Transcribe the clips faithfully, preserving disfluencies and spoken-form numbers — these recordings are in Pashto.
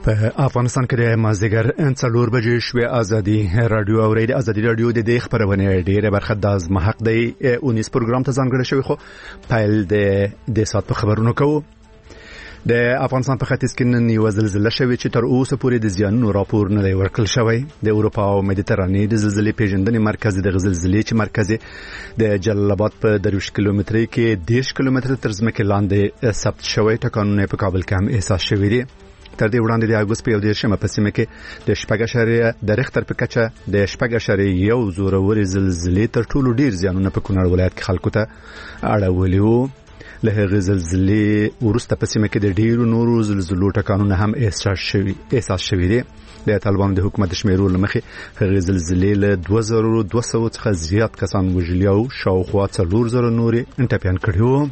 په افغانستان کې د مازدیګر څلور بجې شوې ازادي رادیو اورید ازادي رادیو د دې خبرونه ډیره برخه د از محق دی اونیس پروګرام ته ځانګړی شوی خو پیل د د سات په خبرونو کوو. د افغانستان په ختیځ کې نن یو زلزلہ شوې چې تر اوسه پورې د زیانونو راپور نه دی ورکړل شوی. د اروپا او مدیترانې د زلزلې پیژندنې مرکز د زلزلې چې مرکز د جلال آباد په درویش کیلومتري کې دیش کیلومتر تر ځمکې لاندې ثبت شوی. ټکانونه په کابل کې هم احساس شوی دي. تر دې وړاندې د اګوست په یو دیرشمه په سیمه کې د شپږ اشاریه د ریختر په کچه د شپږ اشاریه یو زوروري زلزلې تر ټولو ډیر زیانونه په کونړ ولایت کې خلکو ته اړولي وو. له هغې زلزلې وروسته په سیمه کې د ډیرو نورو زلزلو ټکانونه هم احساس شوي احساس شوي دي. د طالبانو د حکومت شمیرو لمخې هغې زلزلې له دوه زره دوه سوه څخه زیات کسان وژلي او شاوخوا څلور زره نورې ټپیان کړي وو.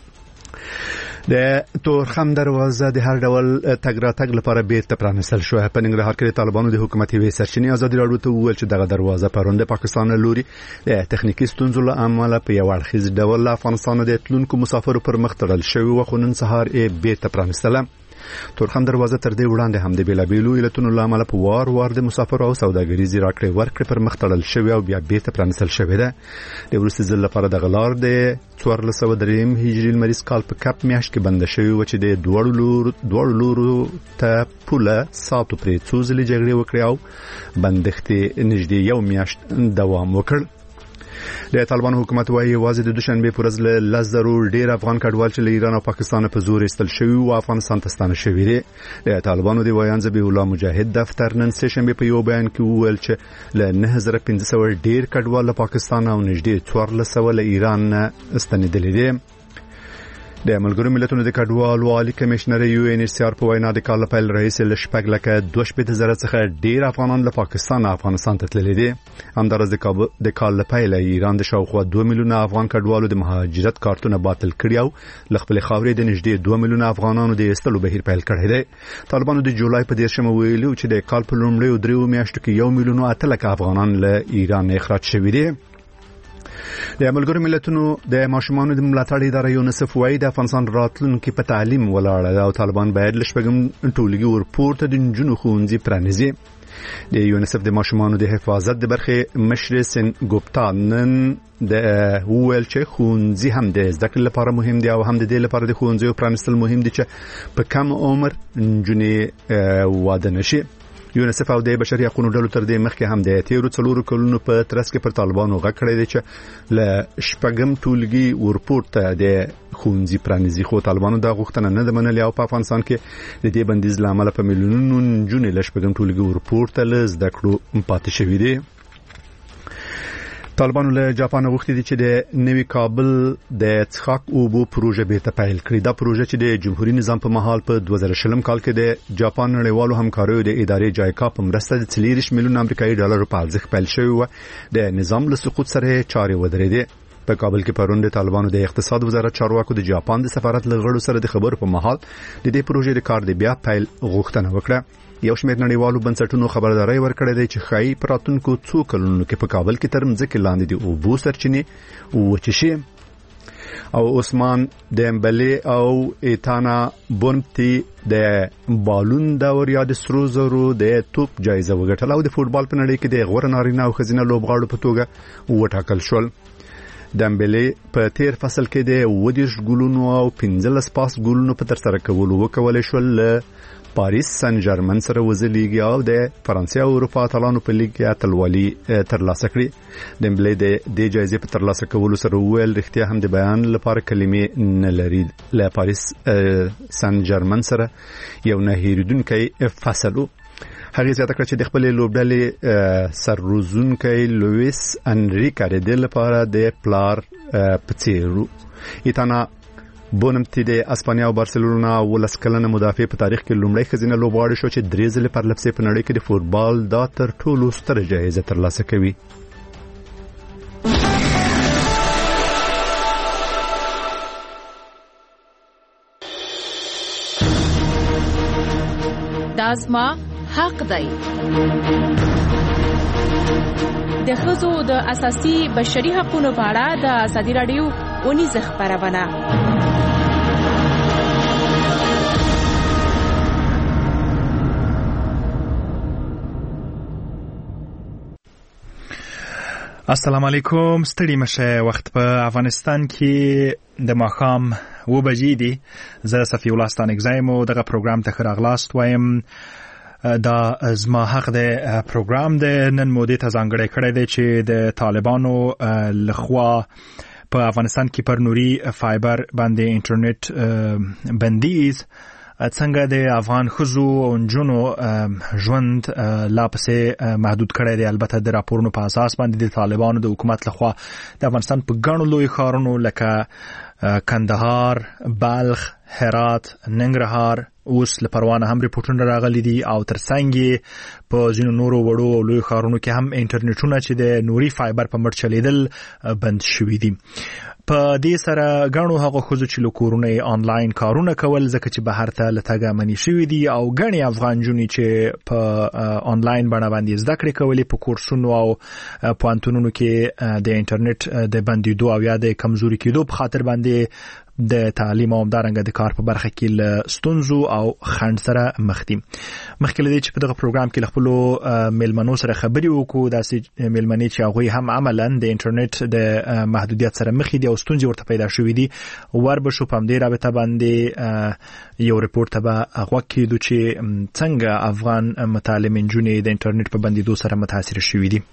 د تورخم دروازه د هر ډول تګ راتګ لپاره بیرته پرانیستل شوه. په ننګرهار کې د طالبانو د حکومت یوې سرچینې ازادي راډیو ته وویل چې دغه دروازه پرون د پاکستان له لوري د تخنیکي ستونزو له امله په یو اړخیز ډول له افغانستان د تلونکو مسافرو پر مخ تړل شوی و، خو نن سهار یې بیرته پرانیستله. تورخم دروازه تر دې وړاندې هم د بیلابیلو علتونو له امله په وار وار د مسافرو او سوداګریزي راکړې ورکړې پر مخ تړل شوی او بیا بیرته پرانیستل شوی ده. د وروستي ځل لپاره دغه لار د څوارلس سوه دریم هجري لمریز کال په کپ میاشت کې بنده شوی و چې د دواړو لورو دواړو لورو ته پوله ساتو پرې څو ځلې جګړې وکړې او بندښتې نږدې یو میاشت دوام وکړ. د طالبانو حکومت وايي یوازې د دوشنبه پر ورځ له لس زرو ډیر افغان کډوال چې له ایران او پاکستان په زور ایستل شوی او افغانستان ته ستانه شوی دي. د طالبانو د ویان ذبیح الله مجاهد دفتر نن سه شنبه په یو بیان کې وویل چې له نه زره پنځه سوه ډیر کډوال له پاکستان او نږدې څوارلس سوه له ایران نه ستنېدلي دي. د ملګرو ملتونو د کډوالو عالی کمشنر یو ان ایچ سی آر په وینا د کال په رئیس له شپږ لکه دوه شپېته زره څخه ډیر افغانان له پاکستان او افغانستان ته تللي دي. همدارس د کال په پیل ایران د شاوخوا دوه میلیونه افغان کډوالو د مهاجرت کارتونه باطل کړي او له خپل خاورې د نږدې دوه میلیونه افغانانو د ایستلو بهیر پیل کړی دی. طالبانو د جولای په دیرشمه ویلي چې د کال په لومړیو دریو میاشتو کې یو میلیون او اته لکه افغانان له ایران اخراج شوي دي. د ملګرو ملتونو د ماشومانو د ملاتړ اداره یونیسف وايي د افغانستان راتلونکي په تعلیم ولاړه ده او طالبان باید له شپږم ټولګي ورپورته د نجونو ښوونځي پرانیزي. د یونیسف د ماشومانو د حفاظت د برخې مشر سن ګوپتا نن د ویل چې ښوونځي هم د زده کړې لپاره مهم دي او هم د دې لپاره د ښوونځیو پرانیستل مهم دي چې په کم عمر نجونې واده نشي. یونیسف او د بشري حقوقو ډلو تر دې مخکې هم د تیرو څلورو کلونو په ترڅ کې پر طالبانو غږ کړی دی چې له شپږم ټولګي ورپورته د ښوونځي پرانیزي، خو طالبانو دا غوښتنه نه ده منلې او په افغانستان کې د دې بندیز له امله په میلیونونو نجونې له شپږم ټولګي ورپورته له زده کړو پاتې شوي دي. طالبانو له جاپان غوښتي دي چې د نوي کابل د څښاک اوبو پروژه بیرته پیل کړي. دا پروژه چې د جمهوریت نظام په مهال په دوه زره شلم کال کې د جاپان نړیوالو همکاریو د ادارې جایکا په مرسته د څلوېښت میلیون امریکایي ډالرو په ارزښت پیل شوی و. د نظام له سقوط سره چارې ودرېدې. په کابل کې پرون د طالبانو د اقتصاد وزارت چارواکو د جاپان د سفارت لغړو سره د خبرو په مهال د دې پروژې د کار د بیا پیل غوښتنه وکړه. یو شمېر نړیوالو بنسټونو خبرداري ورکړې ده چې خای پراتونکو څو کلونو کې په کابل کې تر مځکې لاندې د اوبو سرچینې وچې شي. او عثمان دمبلې او ایتانا بونتی د بالون دور یا د سرو زرو د توپ جایزه وګټله او د فوتبال په نړۍ کې د غوره نارینه او ښځینه لوبغاړو په توګه وټاکل شول. دمبلې په تیر فصل کې د اووه دېرش ګولونو او پنځلس پاس ګولونو په ترسره کولو وکولی شول. له پاریس سن ژرمن سره وزلیږي او د فرانسې او اروپا اتلانو په لیګ کې اتلولي ترلاسه کړي. دمبلې د دې جایزې په ترلاسه کولو سره وویل رښتیا هم د بیان لپاره کلمې نه لري. له پاریس سن ژرمن سره یو نه هېرېدونکی فصل و. هغه زیاته کړ چې د خپل لوبډلې سرروزونکی لوئیس انریکا د لپاره د پلار په څیر ایتانا بونمتی د اسپانیا او بارسلونا ولس کلنه مدافع په تاریخ کې لومړی ښځینه لوبغاړې شو چې درې ځلې پر لپسې په نړۍ کې د فوتبال دا تر ټولو ستره جایزه ترلاسه کوي. دا زما حق دی. د ښځو د اساسي بشري حقوقو په اړه د ازادي راډیو اونیزه خبرونه. السلام علیکم. ستړي مشه. وخت په افغانستان کې د ماښام و بجې دي. زه صفی الله ستانکزایم او دغه پروګرام ته ښه راغلاست وایم. دا زما حق د پروګرام د نن مودې ته ځانګړی کړی دی چې د طالبانو لخوا په افغانستان کې پر نوري فایبر باندې انټرنیټ بندیز څنګه د افغان ښځو او نجونو ژوند لا پسې محدود کړی دی. البته د راپورونو په اساس باندې د طالبانو د حکومت لخوا د افغانستان په ګڼو لوی ښارونو لکه کندهار، بلخ، هرات، ننګرهار اوس له پروانه هم ریپورتونه راغلي دي او ترڅنګ په ځینو نورو وړو او لوی ښارونو کې هم انټرنیټونه چې د نوري فایبر په مټ چلیدل بند شوي دي. په دې سره غاڼو هغه خو چې له کورونه آنلاین کارونه کول ځکه چې بهر ته لټګه منی شوی دي او غني افغان جونی چې په آنلاین باندې باندې زده کړې کولې په کورسونو او پوهنتونونو کې د انټرنیټ د بندیدو او یا د کمزوري کېدو په خاطر باندې د تعلیم او همدارنګه د کار په برخه کې له ستونزو او خنډ سره مخ دي. مخکې له دې چې په دغه پروګرام کې له خپلو میلمنو سره خبرې وکړو، داسې میلمنې چې هغوی هم عملاً د انټرنیټ د محدودیت سره مخ دي او ستونزې ورته پیدا شوې دي، ور به شو په همدې رابطه باندې یو ریپورت ته به غوږ کېږدو چې څنګه افغان متعلم نجونې د انټرنیټ په بندیدو سره متاثر شوي دي.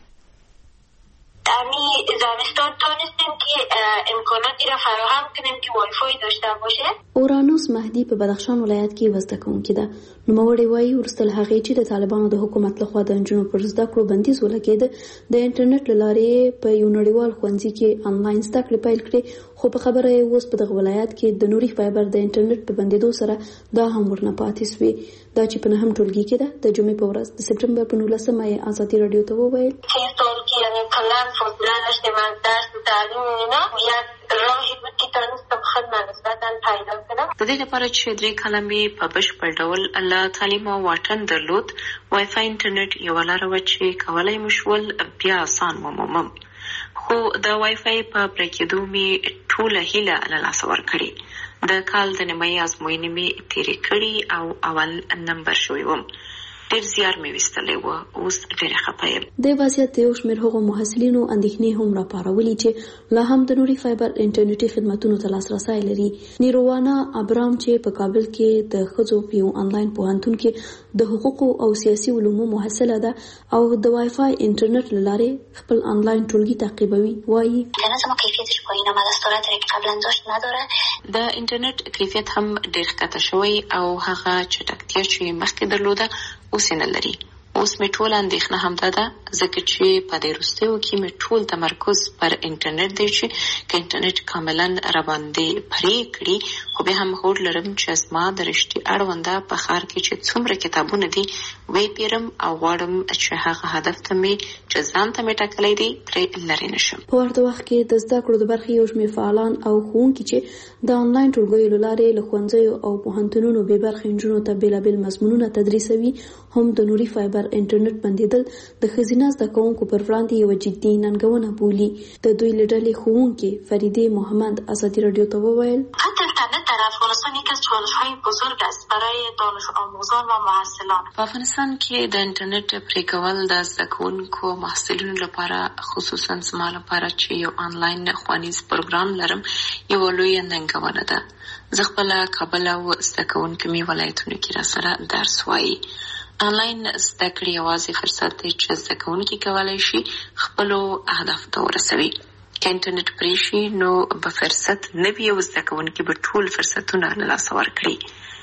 زمستان تونستیم که امکاناتی را فراهم کنیم که وای فای داشته باشه. اورانوس مهدی په بدخشان ولایت کې وزده کوونکې ده. نوموړی وایي وروسته له هغې چې د طالبانو د حکومت لخوا د نجونو پر زده کړو بندیز ولګېد، د انټرنیټ له لارې په یو نړیوال ښوونځي کې آنلاین زده کړې پیل کړې، خو په خبره یې اوس په دغه ولایت کې د نوري فایبر د انټرنیټ په بندیدو سره دا هم ورنه پاتې سوې. دا چې په نهم ټولګي کې ده. د جمعې په ورځ د سپټمبر په نولسمه یې ازادي راډیو ته وویل چه سال که یعنی کلا فاصله داشتیم از درس و تعلیم اینا، یک راهی بود که تونستم خودم نسبتا پیدا کنم. د دې لپاره چې درې کلمې په بشپړ ډول الله تعلیم او واټن درلود، وای فای انټرنیټ یو لاره و چې کولای مو شول بیا آسان ومومم. خو د وای فای په پرېکېدو مې ټوله هیله له لاسه ورکړې. د کال د نیمایي ازموینې مې تېرې کړي او اول نمبر شوی وم. ډېر زیار مې ویستلی و. اوس ډېره خفه یم. د وضعیت د یو شمېر هغو محصلینو اندېښنې هم راپارولي چې لا هم د نوري فایبر انټرنیټي خدمتونو ته لاسرسی لري. نیروانا ابرام چې په کابل کې د ښځو په یو آنلاین پوهنتون کې د حقوقو او سیاسي علومو محصله ده او د وای فای انټرنیټ له لارې خپل آنلاین ټولګي تعقیبوي، وایي لازم کیفیتش پایینه دستوراتی که قبلا داشت نداره. د انټرنیټ کیفیت هم ډېر ښکته شوی او هغه چټکتیا چې مخکې درلوده اوس یې نه لري. اوس مې ټول اندېښنه همدا ده ځکه چې په دې وروستیو کې مې ټول تمرکز پر انټرنیټ دی چې که انټرنیټ کاملا راباندې پرې کړي، خو بیا هم هوډ لرم چې زما د رشتې اړونده په ښار کې چې څومره کتابونه دي ویې پیرم او غواړم چې هغه هدف ته مې چې ځان ته مې ټاکلی دی ترې لرې نه شم. په ورته وخت کې د زده کړو د برخې یو شمېر فعالان او ښوونکي چې د آنلاین ټولګیو له لارې له ښوونځیو او پوهنتونونو بې برخې نجونو ته بېلابېل مضمونونه تدریسوي، هم د نوري فایبر انټرنیټ بندیدل د ښځینه زده کوونکو پر وړاندې یوه جدي ننګونه بولي. د دوی له ډلې ښوونکې فریدې محمد ازادي راډیو ته وویل اینترنت در افغانستان یک از چالش‌های بزرگ است برای دانش آموزان و محصلان. په افغانستان کې د انټرنیټ پرې کول د زده کوونکو محصلینو لپاره، خصوصا زما لپاره چې یو آنلاین ښوونیز پروګرام لرم، یوه لویه ننګونه ده. زه خپله کابل او زده کوونکي مې ولایتونو کې راسره درس وایي. آنلاین زده کړې یوازې فرصت دی چې زده کوونکي کولی شي خپلو اهدافو ته ورسوي. که انټرنیټ پرې شي نو به فرصت نه وي او زده کوونکي به ټول فرصتونه له لاسه ورکړي.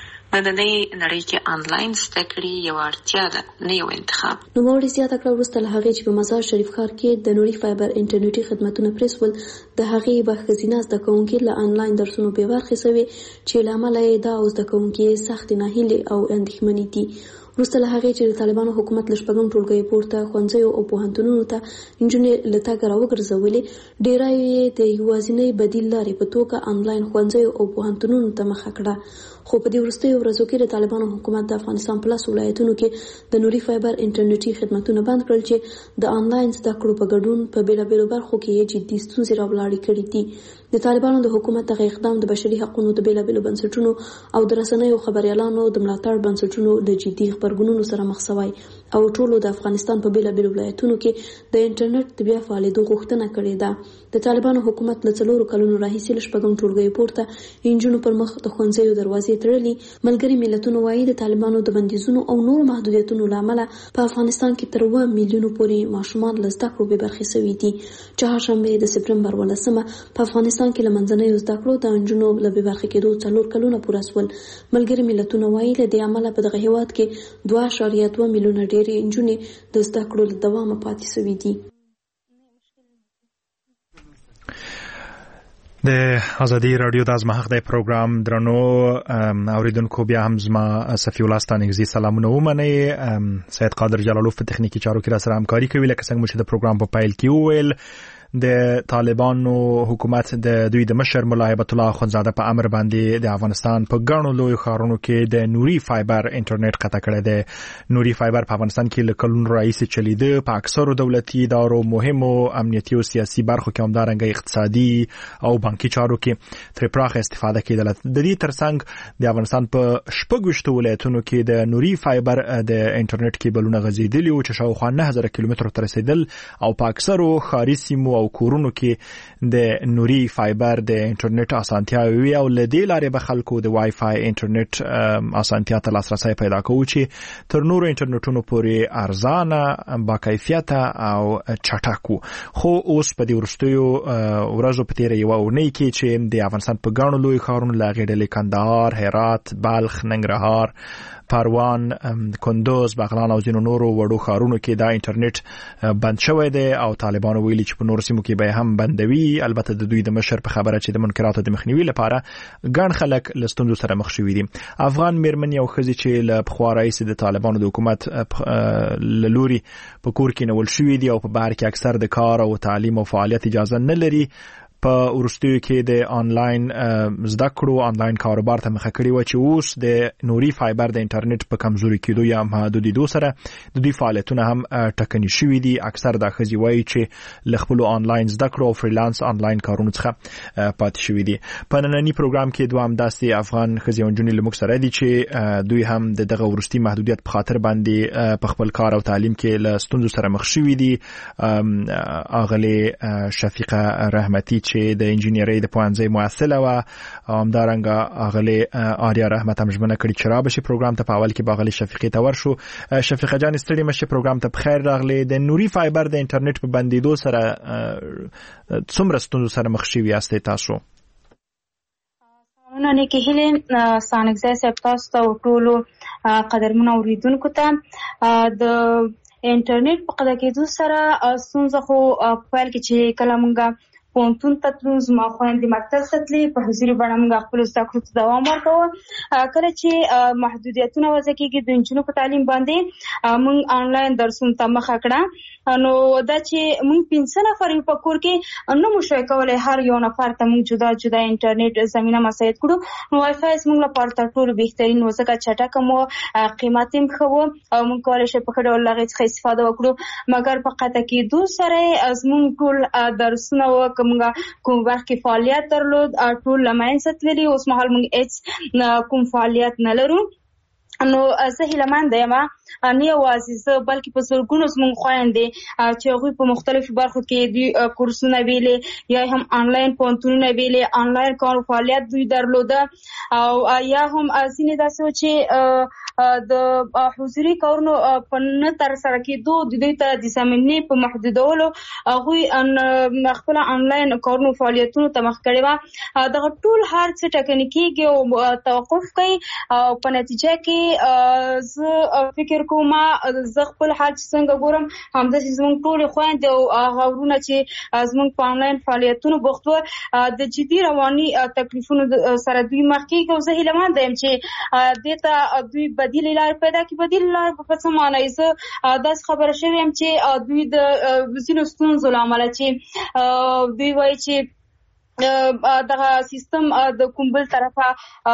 نننۍ نړۍ کې آنلاین زده کړې یوه اړتیا ده، نه یو انتخاب. نوموړي زیاته کړه وروسته له هغې چې په مزار شریف ښار کې د نوري فایبر انټرنیټي خدمتونه پرې سول، د هغې به ښځینه زده کوونکي له آنلاین درسونو بې برخې سوې چې له امله یې دا او زده کوونکي سختې ناهیلې او اندېښمنې دي. وروسته له هغې چې د طالبانو حکومت له شپږم ټولګیو پورته ښوونځیو او پوهنتونونو ته نجونې له تګه راوګرځولې، ډېره یې د یوازینۍ بدیل لارې په توګه آنلاین ښوونځیو او پوهنتونونو ته مخه کړه. خو په دې وروستیو ورځو کې د طالبانو حکومت د افغانستان په لس ولایتونو کې د نوري فایبر انټرنیټي خدمتونه بند کړل چې د آنلاین زده کړو په ګډون په بېلابېلو برخو کې یې جدي ستونزې راولاړې کړي دي. د طالبانو د حکومت دغه اقدام د بشري حقونو د بېلابېلو بنسټونو او د رسنیو خبریالانو د ملاتړ بنسټونو له جدي غبرګونونو سره مخ شوی. او ټولو د افغانستان په بیلابیلو ولایتونو کې د انټرنیټ د بیا فعالېدو غوښتنه کړې ده. د طالبانو حکومت له څلورو کلونو راهیسې له شپږم ټولګیو پورته انجونو پر مخ د ښوونځیو دروازې تړلي. ملګري ملتونو وایي د طالبانو د بندیزونو او نورو محدودیتونو له امله په افغانستان کې تر اووه میلیونو پورې ماشومان له زده کړو بې برخې شوي دي. چهارشنبه د سپټمبر ولسمه په افغانستان کې له منځنیو زده کړو د انجونو له بې برخې کېدو څلور کلونه پوره شول. ملګري ملتونو وایي له دې امله په دغه هېواد کې دوه اعشاریه دوه میلیونه ډېرې انجونې د زده کړو له دوامه پاتې شوي دي. د ازادي رادیو د ازمحق د پروګرام درنو اوریدونکو بیا هم زما صفی الله ستانګزي سلامونه ومنئ. سید قادر جلالوف په تخنیکی چارو کې را سره همکاري کوي. لکه څنګه چې د پروګرام په پایل کې وویل د طالبانو حکومت د دوی د مشر مولا هیبت الله اخوندزاده په امر باندې د افغانستان په ګڼو لوی ښارونو کې د نوري فایبر انټرنیټ قطع کړی دی. نوري فایبر په افغانستان کې له کلونو راهیسې چلیده. په اکثرو دولتي ادارو، مهمو امنیتي او سیاسي برخو کې همدارنګه اقتصادي او بانکي چارو کې ترې پراخه استفاده کېدله. د دې ترڅنګ د افغانستان په شپږ ولایتونو کې د نوري فایبر د انټرنیټ کیبلونه غځېدلي وو چې شاوخوا نه هزاره کیلومترو ته رسېدل او په اکثرو ښاري سیمو او کورونو کې د نوري فایبر د انټرنیټ اسانتیاوي وي او له دې لارې به خلکو د وای فای انټرنیټ اسانتیا ته لاسرسی پیدا کوي چې تر نورو انټرنیټونو پورې ارزانه، با کیفیته او چټک وو. خو اوس په دې وروستیو ورځو په تېره یوه اونۍ کې چې د افغانستان په ګڼو لویو ښارونو له هغې ډلې کندهار، هرات، بلخ، ننګرهار، پروان، کندوز، بغلان او ځینو نورو وړو ښارونو کې دا انټرنیټ بند شوی دی او طالبانو ویلي چې په نورو سیمو کې به هم بندوي. البته د دوی د مشر په خبره چې د منکراتو د مخنیوي لپاره ګڼ خلک له ستونزو سره مخ شوي دي. افغان میرمنې او ښځې چې له پخوا راهیسې د طالبانو د حکومت له لوري په کور کې نیول شوي دي او په بهر کې اکثر د کار او تعلیم او فعالیت اجازه نه لري، په وروستیو کې د آنلاین زده کړو آنلاین کاروبار ته مخه کړې وه چې اوس د نوري فایبر د انټرنیټ په کمزوري کېدو یا محدودېدو سره د دوی فعالیتونه هم ټکني شوي دي. اکثر دا ښځې وایي چې له خپلو آنلاین زده کړو او فریلانس آنلاین کارونو څخه پاتې شوي دي. په ننني پروګرام کې دوه همداسې افغان ښځې او نجونې له موږ سره دي چې دوی هم د دغه وروستي محدودیت په خاطر باندې په خپل کار او تعلیم کې له ستونزو سره مخ شوي دي. اغلې شفیقه رحمتي چې د انجینرۍ د پوهنځي محصله وه او همدارنګه اغلې آریا رحمت هم ژمنه کړې چې رابشي پروګرام ته. په اول کې به اغلې شفیقې ته ورشو. شفیقه جان ستړې مه شئ، پروګرام ته بخیر راغلې. د نوري فایبر د انټرنیټ په بندېدو سره څومره ستونزو سره مخ شوي یاستئ تاسو؟ سلامونه نیکې هیلې ستانکزی صاحب تاسو ته او ټولو قدرمنو اورېدونکو ته. د انټرنیټ په قطع کېدو سره ستونزه خو په پیل کې چې کله موږ پوهنتون ته تلو، زما خویندې مکتب ته تلې، په حضوري بڼه موږ خپلو زده کړو ته دوام ورکوه. کله چې محدودیتونه وضع کېږي د نجونو په تعلیم باندې، موږ آنلاین درسونو ته مخه کړه. نو دا چې موږ پنځه نفر یو په کور کې نه مو شوی کولی هر یو نفر ته موږ جدا جدا انټرنیټ زمینه مساعد کړو. نو وای فای زموږ لپاره تر ټولو بهترین و، ځکه چټکه مو، قیمت هم ښه و او موږ کولی شو په ښه ډول له هغې څخه استفاده وکړو. مګر په قطع کېدو سره یې زموږ ټول درسونه و که موږ کوم وخت کې فعالیت درلود ټول له منځه تللي. اوس مهال موږ هېڅ کوم فعالیت نه لرو. نو زه هیلهمنده یم نه یوازې زه بلکې په زرګونو زموږ خویندې چې هغوی په مختلفو برخو کې دوی کورسونه ویلې یا هم آنلاین پوهنتونونه ویلې، آنلاین کار فعالیت دوی درلوده او یا هم ځینې داسې و چې د حضوري کارونو په نه ترسره کېدو د دوی ته د زمینې په محدودولو هغوی خپله آنلاین کارونو فعالیتونو ته مخ کړې وه. دغه ټول هر څه ټکني کېږي او توقف کوي او په نتیجه کې زه فکر کوم زه خپل حال چې څنګه ګورم همداسې زموږ ټولې خویندې او هغه ورونه چې زموږ په آنلاین فعالیتونو بوخت وو د جدي رواني تکلیفونو سره دوی مخ کېږي. او زه هیلهمنده یم چې دې ته دوی بدیلې لارې پیدا کړي. بدیلې لارې په څه معنی؟ زه داسې خبره شوې یم چې دوی د ځینو ستونزو له امله چې دوی وایي چې دغه سیستم د کوم بل طرفه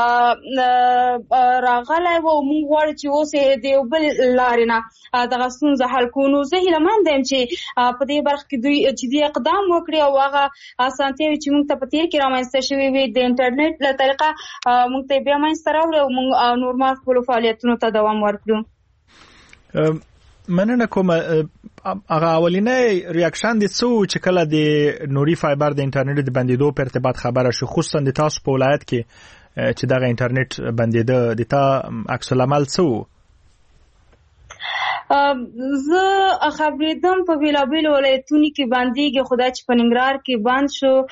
راغلی و او موږ غواړو چې اوس یې د یو بل لارې نه دغه ستونزه حل کړو. نو زه هیلهمنده یم چې په دې برخه کې دوی جدي اقدام وکړي او هغه اسانتیاوې چې موږ ته په تېر کې رامنځته شوې وي د انټرنیټ له طریقه موږ ته یې بیا منځته راوړي او موږ نورمال خپلو فعالیتونو ته دوام ورکړو. مننه کوم. هغه اولینې ریاکشن دي څو چې کله د نوري فایبر د انټرنیټ د بندیدو په ارتباط خبره شو، خصوصا د تاسو په ولایت کې چې دغه انټرنیټ بندیده، د تا عکس العمل څه؟ زه خبرېدم په بیلابیلو ولایتونو کې باندېږي، خدای چې په ننګرهار کې بند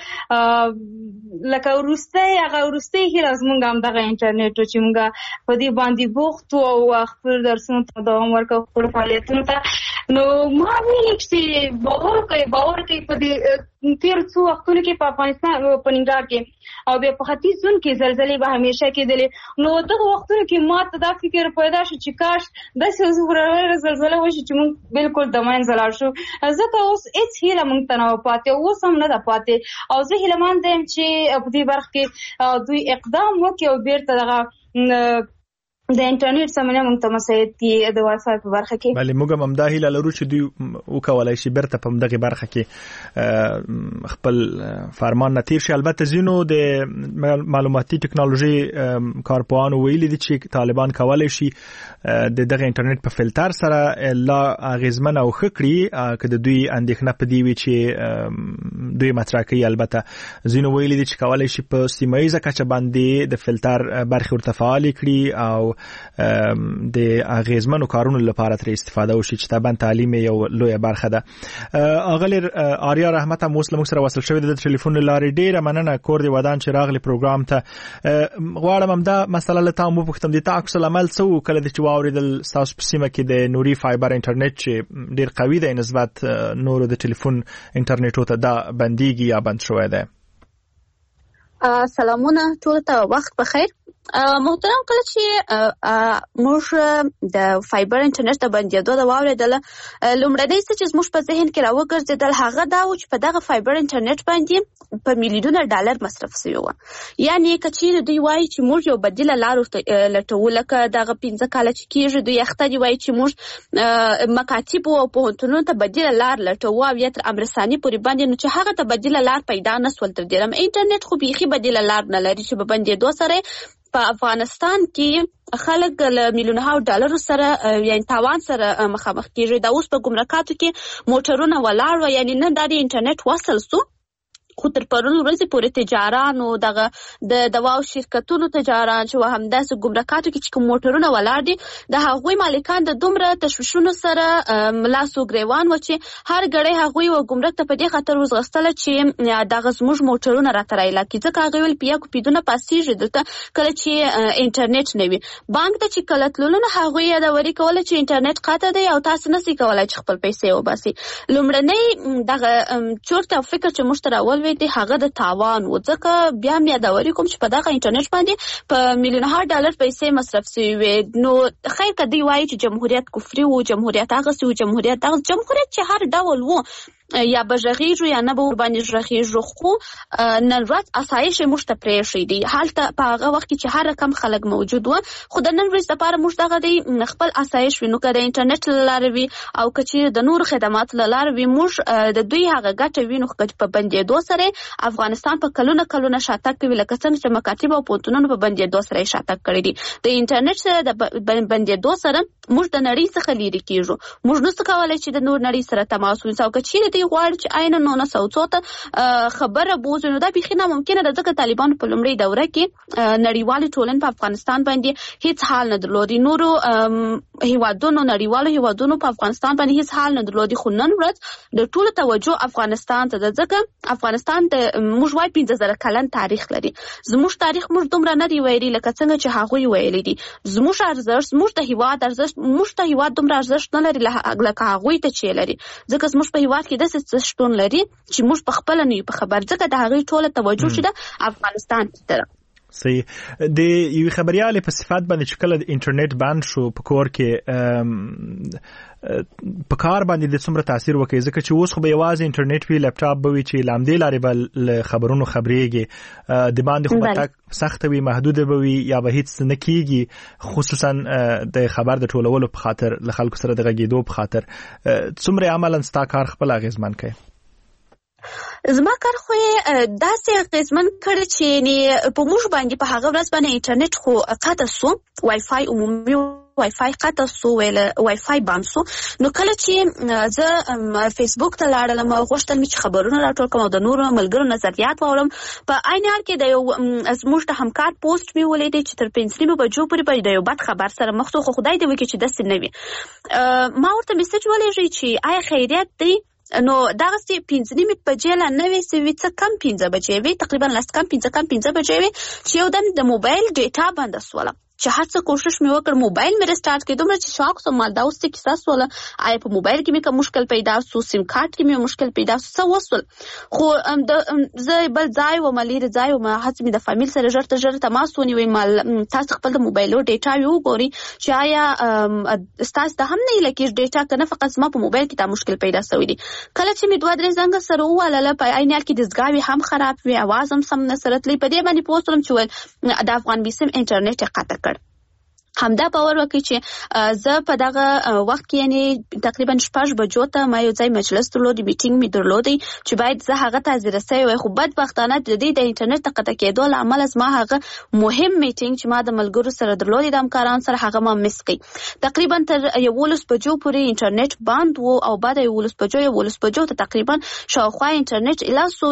شو. لکه وروستی هغه وروستی هیله زموږ همدغه انټرنیټ و چې موږ په دې باندې بوخت وو او خپل درسونو ته دوام ورکړو، خپلو فعالیتونو ته. نو ما ویل چې باور کوي باور کوي په دې تیر څو وختونو کې په افغانستان په ننګرهار کې او بیا په ختیځ زون کې زلزلې به همیشه کېدلې. نو دغه وختونو کې ما ته دا فکر پیدا شو چې کاش داسې زوره زلزله وشي چې موږ بالکل د منځه لاړ شو، ځکه اوس هېڅ هیله موږ ته نه وه پاتې، اوس هم نه ده پاتې. او زه هیلهمنده یم چې په دې برخه کې دوی اقدام وکړي او بیرته دغه د انټرنیټ سمونه موږ ته مساعد کړي د وای فای په برخه کې. بله، موږ هم دا هیله لرو چې دوی وکولای شي بیرته په همدغې برخه کې خپل فرمان نه تیر شي. البته ځینو د معلوماتي ټکنالوژي کارپوهانو ویلي دي چې طالبان کولی شي د دغه انټرنیټ په فلټر سره لا اغېزمنه او ښه کړي که د دوی اندېښنه په دې وي چې دوی مطرح کوي. البته ځینو ویلي دي چې کولی شي په سیمه ییزه کچه باندې د فلټر برخې ورته فعالې کړي او د اغیزمنو کارونو لپاره تر استفاده وشي چې طبعا تعلیم یو لویه برخه ده. اغلی آریا رحمت هم اوس له موږ سره وصل شوی د ټلیفون لارې. ډیره مننه کور دی ودان چې راغلی پروګرام ته. غواړم همدا مسله له تا وپوښتم، د تا عکس العمل څه و کله چې واورېدل ستاسو په سیمه کې د نوري فایبر انټرنیټ چې ډیر قوي دی نسبت نورو د ټلیفون انټرنیټو ته دا بندیږي یا بند شوی دی؟ سلامونه ټول ته، وخت بخیر. محترم، کله چې موږ د فایبر انټرنیټ د بندېدو د واورېدل، لومړنی څه چې زموږ په ذهن کې راوګرځېدل هغه دا و چې په دغه فایبر انټرنیټ باندې په میلیونونه ډالر مصرف شوي وو. یعنې که چیرې دوی وایي چې موږ یو بدیله لار لټوو، لکه دغه پنځه کاله چې کېږي دوی اخته دي وایي چې موږ مکاتبو او پوهنتونونو ته بدیله لار لټوو او یا تر امرساني پورې باندې، نو چې هغه ته بدیله لار پیدا نه سول. تر دې دمه انټرنیټ خو بیخي بدیله لار نه لري چې په بندېدو سره په افغانستان کې خلک له میلیونها ډالرو سره یعنی تاوان سره مخامخ کېږي. دا اوس په ګمرکاتو کې موټرونه ولاړ وو، یعنی نه دا د انټرنیټ وصل سو، خو تر پرون ورځې پورې تجاران او دغه د دواو شرکتونو تجاران چې همداسې ګمرکاتو کې چې کوم موټرونه ولاړ دي، د هغوی مالکان د دومره تشویشونو سره لاس و ګریوان و چې هر ګړی هغوی و ګمرک ته په دې خاطر وځغستله چې دغه زموږ موټرونه راته رایله کړي، ځکه هغوی ویل په یا کوپیدونه پاسېږي دلته کله چې انټرنیټ نه وي. بانک ته چې کله تللو نو هغوی یادوري کوله چې انټرنیټ قطع دی او تاسو نسئ کولی چې خپل پیسې وباسئ. لومړنی دغه چورت او فکر چې موږ ته راول دی هغه د تاوان و، ځکه بیا مې یادوري کوم چې په دغه انټرنیټ باندې په میلیونها ډالر پیسې مصرف شوي وي. نو خیر که دوی وایي چې جمهوریت کفري و، جمهوریت هغسې و، جمهوریت دغه جمهوریت چې هر ډول و یا به غږیږو یا نه به ورباندې غږیږو، خو نن ورځ اسایش موږ ته پرېښی دی. هلته په هغه وخت کې چې هر رقم خلک موجود و، خو د نن ورځ لپاره موږ دغه دی خپل اسایش وي، نو که د انټرنیټ له لارې وي او که چیرې د نورو خدماتو له لارې وي، موږ د دوی هغه ګټه وینو. خو په بندېدو سره افغانستان په کلونه کلونه شاتګ کوي، لکه څنګه چې مکاتب او پوهنتونونو په بندېدو سره یې شاتګ کړی دي. د انټرنیټ سره د بندېدو سره موږ د نړۍ څخه لرې کېږو، موږ نشو کولی چې د نور نړۍ سره تماس ونیسو. او که چیرې دوی غواړي چې عین نو نه سوڅو ته خبره بوزي، نو دا بیخي ناممکنه ده، ځکه طالبانو په لومړۍ دوره کې نړیوالې ټولنې په افغانستان باندې هیڅ حال نه درلودي، نورو هیوادونو نړیوالو هیوادونو په افغانستان باندې هیڅ حال نه درلودي. خو نن ورځ د ټولو توجه افغانستان ته ده، ځکه افغانستان د موږ وایي پنځه زره کلن تاریخ لري. زموږ تاریخ موږ دومره نه دی ویلي لکه څنګه چې هغوی ویلي دي. زموږ ارزښت، زموږ د هیواد ارزښت، موږ ته هیواد دومره ارزښت نه لري لکه هغوی ته چې لري، ځکه زموږ په هیواد کې داسې څه شتون لري چې موږ په خپله نه یو په خبر، ځکه د هغوی ټوله توجه چې ده افغانستان ته. صحیح. د یوې خبریالې په صفت باندې چې کله د انټرنیټ بند شو په کور کې په کار باندې د څومره تاثیر وکړي، ځکه چې اوس خو به یوازې انټرنیټ وي، لپټاپ به وي چې له همدې لارې به له خبرونو خبرېږي، د باندې خو به تګ سخته وي، محدوده به وي یا به هیڅ نه کېږي، خصوصا د خبر د ټولولو په خاطر، له خلکو سره د غږېدو په خاطر. څومره عملاً ستا کار خپل اغېزمن کوي؟ زما کار خو یې داسې اغېزمن کړی چې په موږ باندې په هغه ورځ باندې انټرنیټ خو قطع سو، وای فای عمومي وای فای قطع سو ویل وای فای بند سو نو کله چې زه فیسبوک ته لاړم غوښتل مې چې خبرونه راټول کوم او د نورو ملګرو نظریات واورم په عین حال کې د یو زموږ د همکار پوسټ مې ولید چې تر پنځه نیمې بجو پورې به یو بد خبر سره مخ ته خو خدای دې وکړي چې داسې نه وي ما ورته میسج ولېږی چې آیا خیریت دی نو دغه سي پنځه نیمې بجې لا نه وي سوي څه کم پنځه بجې وي تقریبا لاس کم پنځه کم پنځه بجې وي چې یو دم د موبایل ډیټا بند سوله چې هر څه کوشش مې وکړ موبایل مې ریسټارټ کړ دومره چې شاک سو مال دا اوس څه کیسه سوله آی په موبایل کې مې کوم مشکل پیدا سو سیم کارت کې مې مشکل پیدا سو څه وسول خو د زه بل ځای و ملیر ځای و ما هڅه مې د فامیل سره ژر تر ژر تماس ونیوي مال تاسو خپل د موبایل ډیټا یو ګوري چې آیا تاسو ته هم نه لکه ډیټا کنه فقط ما په موبایل کې دا مشکل پیدا شوی دی کله چې مې دوه درې زنګ سره وواله په عین حال کې د زګاوي هم خراب وي आवाज هم سم نه سره تلې په دې باندې پوسټوم چې د افغان بیسم انټرنیټ قطع کړ همدا باور وکړي چې زه په دغه وخت کې یعنی تقریبا شپږ بجو ته ما یو ځای مجلس درلود میټینګ می درلود چې باید زه هغه ته حاضر سوی وای خو بدبختانه د دې د انټرنیټ د قطع کېدو له امله ما هغه مهم میټینګ چې ما د ملګرو سره درلود د همکارانو سره هغه ما مس کړ تقریبا تر یولس بجو پورې انټرنیټ بند وو او بعد یولس بجو یولس بجو ته تقریبا شاوخوا انټرنیټ اله سو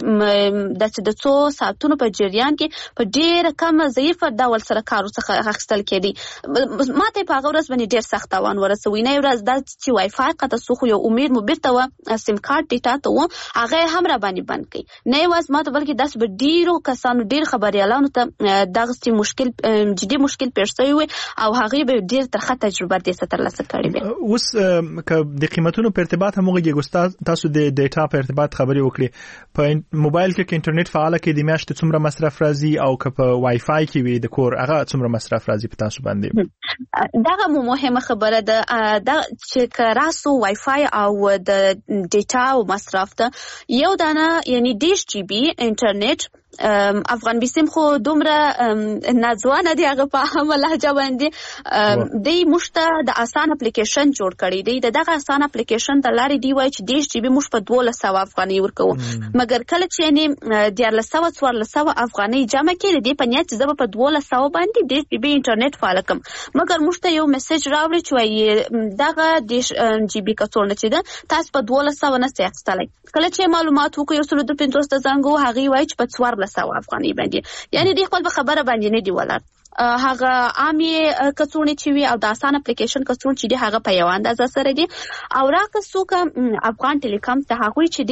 چې د څو ساعتونو په جریان کې په ډېر کم ضعیف ډول سره کار څخه اخیستل کېدی ما ته په هغه ورځ باندې ډېر سخت تاوان ورسوي نه ورځ دا چې وای فای قطع سو خو یو امید مو بیرته و سیم کارت ډیټا ته و هغه هم را باندې بند کړي نه واز ما ته بلکې داس به ډیرو کسانو ډیر خبريالانو ته دغه ستې مشکل جدي مشکل پیښ شوی وي او هغه به ډیر ترخه تجربه دې ستر لاسه کړی وي اوس ک د قیمتونو په ارتباط هم غوږی تاسو د ډیټا په ارتباط خبري وکړي په موبایل کې انټرنیټ فعال کې د میاشتې څومره مصرف راځي او ک په وای فای کې وي د کور هغه څومره مصرف راځي په تاسو باندې دغه مهمه خبره ده د چې راسو وای فای او د ډیټا او مصرف ته یو دانه یعنی دیش جی بی انټرنیټ افغان بیسم خو دومره نازوانه دی هغه په هم لهجه باندې دی مشته د آسان اپلیکیشن جوړ کړی دی دغه آسان اپلیکیشن د لارې دی وای چې دیش جی بی مش په دوه سوه افغانۍ ورکو مګر کله چې یعنی دیار لسوه څوار لسوه افغانۍ جمع کړي دی په نیت چې زه په دوه سوه باندې دیش جی بی انټرنیټ فعال کم مګر مشته یو میسج راوړي چې وای دغه دیش جی بی کڅوړه چې ده تاسو په دوه سوه نه ستلای کله چې معلومات وکړو سره د پنځوس زنګو هغه وای چې په څوار سو افغانۍ باندې یعنی د خپل خبره باندې نه دی ولر هغه عامي کڅوړې چې وي او د آسان اپلیکیشن کڅوړې چې دی هغه په یو اندازه سره دی او راکه څوک افغان ټیلیکام ته هغه چې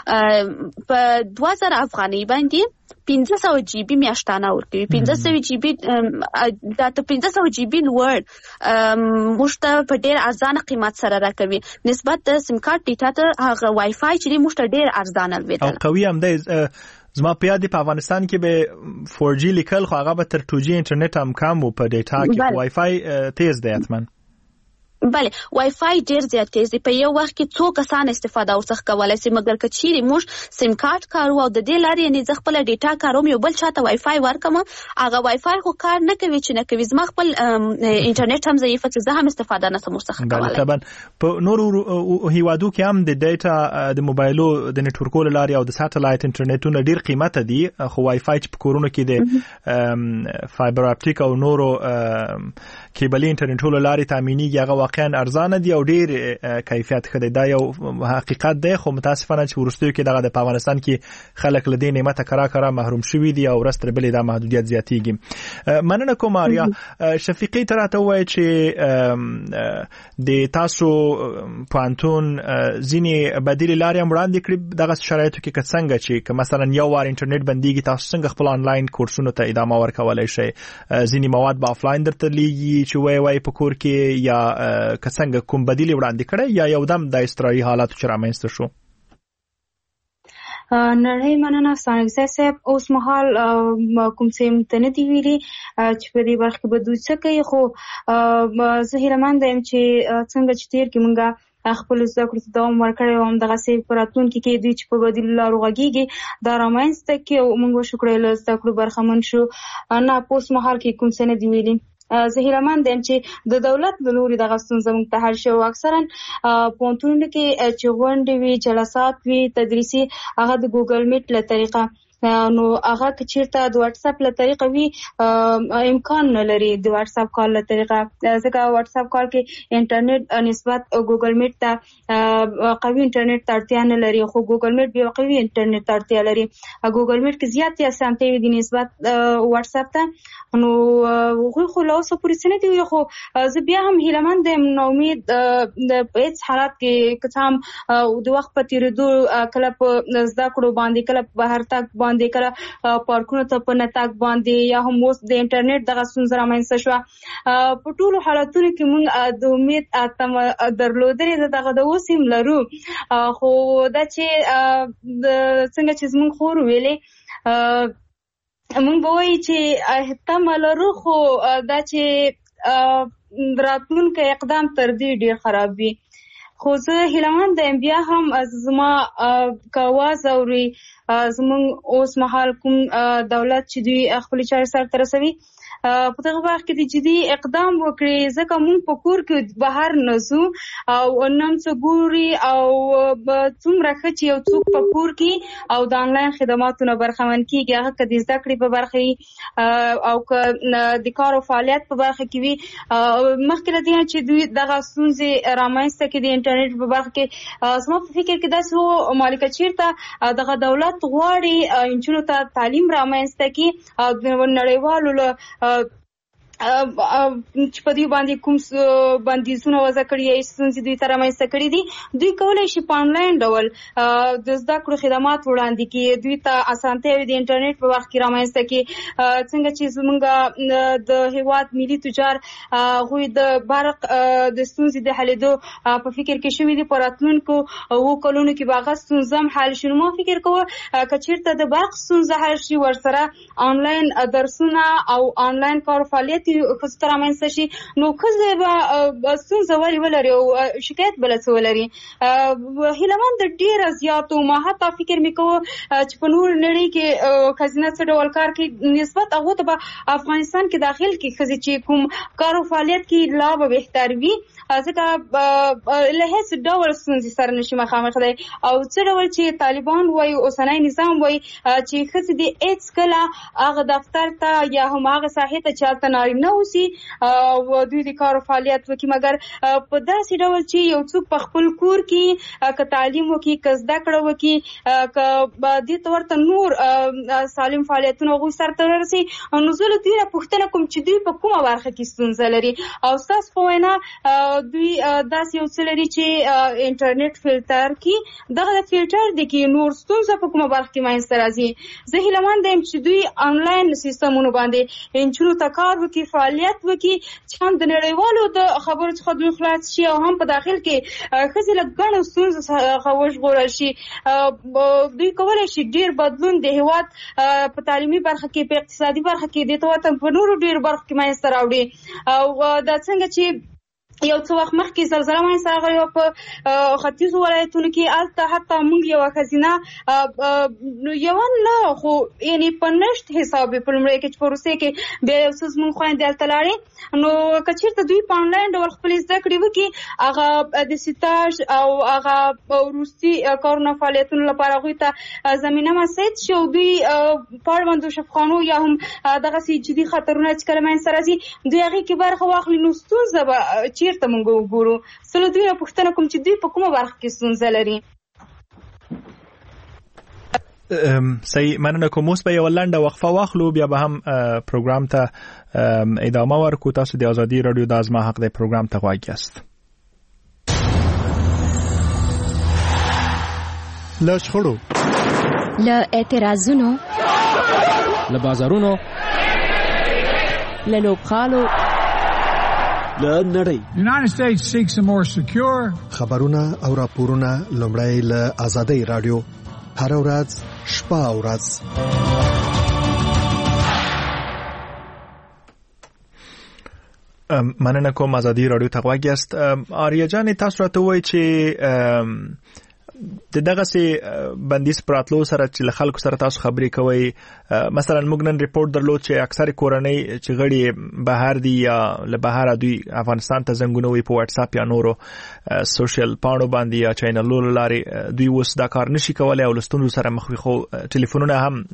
دی په دوه زره افغانۍ باندې پنځه سوه جی بی میاشتانه ورکوي پنځه سوه جی بی دا ته پنځه سوه جی بی لوړ مشته په ډېر ارزانه قیمت سره راکوي نسبت د سیم کارت ډیټا ته هغه وای فای چې دی مشته ډېر ارزانه لوي او قوي هم دی زما په یاد په افغانستان کې به فور جی لیکل خو هغه به تر ټو جی انټرنیټ هم کم وو په ډیټا کې وای فای تیز دی اتمن بله وای فای ډیر زیات تیز دی په یو وخت کې څو کسان استفاده ورڅخه کولای شي مګر که چیرې موږ سیم کارت کارو او د دې لارې یعنی زه خپل ډیټا کاروم یو بل چاته وای فای ورکم هغه وای فای خو کار نه کوي چې نه کوي زما خپل انټرنیټ هم ضعیف چې زه هم استفاده نه سم ورڅخه کولای طبعا په نورو هیوادو کې هم د ډیټا د موبایلو د نتورکو لارې او د ساتلایت انټرنیټونو ډیر قیمت دي خو وای فای چې په کورونو کې د فایبر اپټیک او نورو کیبلي انټرنیټونو لارې تامینیږي هغه واقعا ارزانه دي او ډیر کیفیت خدای دا یو حقیقت دی خو متاسفانه چې ورستیو کې دغه د افغانستان کې خلک له دې نعمت کرا کرا محروم شوي دي او رستر بلې د محدودیت زیاتېږي مننه کوم آریا شفیقي تراته وای چې د تاسو پوانتون ځینی بدیل لارې هم وړاندې کړي دغه شرایطو کې څنګه چې مثلا یو وار انټرنیټ بنديږي تاسو څنګه خپل آنلاین کورسونو ته ادامه ورکولای شئ ځینی مواد به افلاین درته لیږي چې وای وای په کور کې یا کڅنګ کوم بدیل وړاندې کړي یا یو دم د استراحي حالات چې رامنځته شو نړۍ مننه سانګزه صاحب اوس مهال کوم څه متنه دی ویلي چې په دې برخه به دوی څه کوي خو زه هیلمند یم چې څنګه چې تیر کې مونږه خپل زده کړو ته دوام ورکړی او هم دغه سي پراتون کې کې دوی چې په بدیل لارو غږیږي دا رامنځته کې مونږ شکر له زده کړو برخمن شو نه پوس مهال کې کوم څه نه دی ویلي زه هیلمند یم چې د دولت له لوري دغه ستونزه موږ ته حل شوې اکثرا پوهنتونونو کې چې غونډې وي جلسات وي تدریسي هغه د ګوګل میټ له طریقه نو هغه چیرته د واتس اپ له طریقه وی امکان نه لري د واتس اپ کال له طریقه، ځکه واتس اپ کال کې انټرنیټ نسبت ګوګل میټ ته قوي انټرنیټ ته اړتیا نه لري، خو ګوګل میټ بیا قوي انټرنیټ ته اړتیا لري. ګوګل میټ کې زیات اسانتیاوي د نسبت واتس اپ ته، نو هغه خو لا اوسه پورې څه نه دی. خو زه بیا هم هیلمند یم، نو امید د هیڅ حالت کې که هم د وخت په تیریدو کله په زده کړو باندې، کله په بهر تګ باندې، کله پارکونو ته په نه تګ باندې، یا هم اوس د انټرنیټ دغه ستونزه رامنځته شوه، په ټولو حالتونو کې موږ د امید تمه درلودلې ده، دغه د اوس هم لرو. خو دا چې څنګه چې زموږ خور ویلې موږ به وایي چې تمه لرو، خو دا چې راتلونکی اقدام تر دې ډېر خراب وي. خو زه هیلمند یم بیا هم زما که آواز اوري زموږ اوس مهال کوم دولت چې دوی خپلې چارې سرته رسوي په دغه وخت کې د جدي اقدام وکړي، ځکه موږ په کور کې بهر نه ځو او نه څه ګوري، او څومره ښه چې یو څوک په کور کې او د انلاین خدماتو نه برخمن کېږي، هغه که د زده کړې په برخه وي او که د کار او فعالیت په برخه کې وي. مخکې له دې نه چې دوی دغه ستونزې رامنځته کړي د انټرنیټ په برخه کې، زما په فکر کې داسې و مالکه چېرته دغه دولت غواړي نجونو ته تعلیم رامنځته کړي او د نړیوالو له چې په دوی باندې کوم بندیزونه وضع کړي یا ستونزې دوی ته رامنځته کړي دي، دوی کولی شي په انلاین ډول د زده کړو خدمات وړاندې کړي، دوی ته اسانتیاوې د انټرنیټ په وخت کې رامنځته کړي. څنګه چې زموږ د هېواد ملي تجار هغوی د برق د ستونزې د حلېدو په فکر کې شوي دي، په راتلونکو اوو کلونو کې به هغه ستونزه هم حل شي. نو ما فکر کوه که چېرته د برق ستونزه حل شي، ورسره انلاین درسونه او انلاین کار فعالیت ښځو ته رامنځته شي، نو ښځې به ستونزه ولې ولري او شکایت بله څه ولري. هیلمند ډېره زیات و، ما حتی فکر مې کوه چې په نور نړۍ کې ښځینه څه ډول کار کوي نسبت هغو ته به افغانستان کې داخل کې ښځې چې کوم کار او فعالیت کې لا به بهتر وي، ځکه له هېڅ ډول ستونزې سره نشي مخامخ دی. او څه ډول چې طالبان وایي، اوسنی نظام وایي چې ښځې دې هېڅکله هغه دفتر ته یا هم هغه ساحې ته چې هلته نارینه اوسي او دوی د کار او فعالیت وکړي، مګر په داسې ډول چې یو څوک په خپل کور کې که تعلیم وکړي، که زده کړه وکړي، که دې ته ورته نور سالم فعالیتونه هغوی سرته ورسوي، نو زه له دوی نه پوښتنه کوم چې دوی په کومه برخه کې ستونزه لري. او ستاسو په وینا دوی داسې یو څه لري چې انټرنیټ فلټر کړي، دغه د فلټر دی کې نور ستونزه په کومه برخه کې منځته راځي. زه هیلمند یم چې دوی انلاین سیستمونو باندې انجونو ته کار وکړي، فعالیت وکړي، چې هم د نړیوالو د خبرو څخه دوی خلاص شي او هم په داخل کې ښځې له ګڼو ستونزو څخه وژغورل شي. دوی کولی شي ډېر بدلون د هېواد په تعلیمي برخه کې، په اقتصادي برخه کې، د ته په نورو ډېرو برخو کې منځته راوړي. او دا څنګه چې یو څه وخت مخکې زلزله منځته راغلې وه په ختیځو ولایتونو کې، هلته حتی موږ یوه ښځینه یوه نه خو یعنې په نشت حساب یې په لومړی کې چې په روسیې کې بیا یو څه زموږ خویندې هلته لاړې، نو که چېرته دوی په انلاین ډول خپلې زده کړې وکړي، هغه د سټاژ او هغه وروستي کارونه فعالیتونو لپاره هغوی ته زمینه مساعد شي، او دوی په اړوندو شفخانو یا هم دغسې جدي خطرونه چې کله منځته راځي دوی هغې کې برخه واخلي، نو ستونزه به چیرته موږ وګورو. سلو دوی نه پوښتنه کوم چې دوی په کومه برخه کې ستونزه لري. صحیح، مننه کوم. اوس به یوه لنډه وقفه واخلو، بیا به هم پروګرام ته ادامه ورکو. تاسو د ازادي راډیو د ازما حق د پروګرام ته غوږ یاست. له شخړو، له اعتراضونو، له بازارونو، له لوبغالو، له نړۍ. United States seeks a more secure. خبرونه او راپورونه لومړی له ازادي رادیو هر ورځ شپه او ورځ. مننه کوم. ازادي رادیو ته غوږ یاست. آریا جان، تاسو راته وایئ چې د دغه سي بندیز پراتلو سره چې له خلکو سره تاسو خبرې کوي، مثلا موږ نن ریپورت درلود چې اکثر کورنۍ چې غړي بهر دي یا له بهر دوی افغانستان ته زنګونه وي په واتس اپ یا نورو سوشل پاڼو باندې یا چینلونو لاري دوی اوس دا کار نشي کولای او لستونو سره مخ وي، خو ټلیفونونه هم